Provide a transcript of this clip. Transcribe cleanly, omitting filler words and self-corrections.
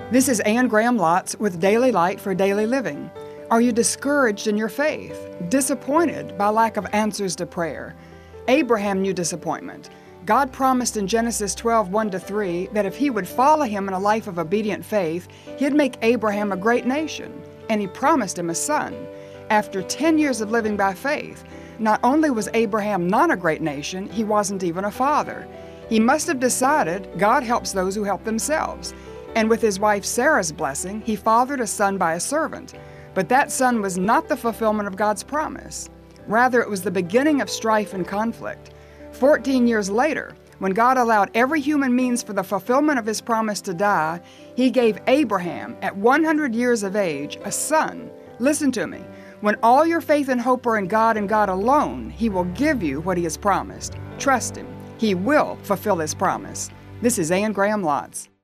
This is Anne Graham Lotz with Daily Light for Daily Living. Are you discouraged in your faith? Disappointed by lack of answers to prayer? Abraham knew disappointment. God promised in Genesis 12, 1-3 that if he would follow him in a life of obedient faith, he'd make Abraham a great nation, and he promised him a son. After 10 years of living by faith, not only was Abraham not a great nation, he wasn't even a father. He must have decided God helps those who help themselves. And with his wife Sarah's blessing, he fathered a son by a servant. But that son was not the fulfillment of God's promise. Rather, it was the beginning of strife and conflict. 14 years later, when God allowed every human means for the fulfillment of his promise to die, he gave Abraham, at 100 years of age, a son. Listen to me. When all your faith and hope are in God and God alone, he will give you what he has promised. Trust him. He will fulfill his promise. This is Anne Graham Lotz.